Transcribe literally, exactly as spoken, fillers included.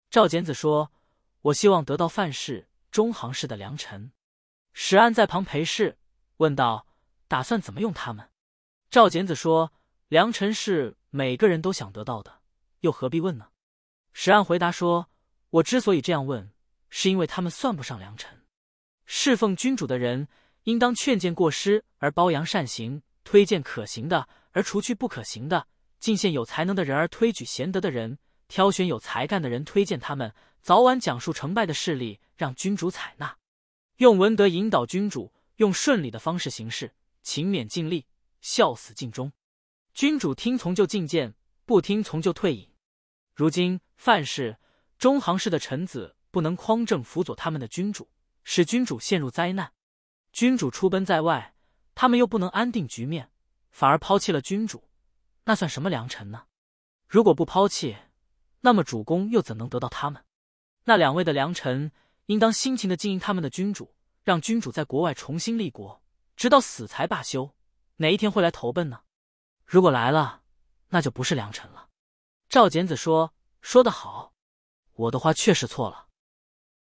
赵简子说：“我希望得到范氏、中行氏的良臣。”史安在旁陪侍，问道：“打算怎么用他们？”赵简子说：“良臣是每个人都想得到的，又何必问呢？”史安回答说：“我之所以这样问，是因为他们算不上良臣。侍奉君主的人，应当劝谏过失而褒扬善行，推荐可行的而除去不可行的，进献有才能的人而推举贤德的人，挑选有才干的人推荐他们，早晚讲述成败的事例，让君主采纳。用文德引导君主，用顺理的方式行事，勤勉尽力，孝死尽忠。君主听从就进谏，不听从就退隐。如今范氏、中行氏的臣子不能匡正辅佐他们的君主，使君主陷入灾难。君主出奔在外，他们又不能安定局面，反而抛弃了君主，那算什么良臣呢？如果不抛弃，那么主公又怎能得到他们？那两位的良臣，应当辛勤地经营他们的君主，让君主在国外重新立国，直到死才罢休。哪一天会来投奔呢？如果来了，那就不是良臣了。”赵简子说：“说得好，我的话确实错了。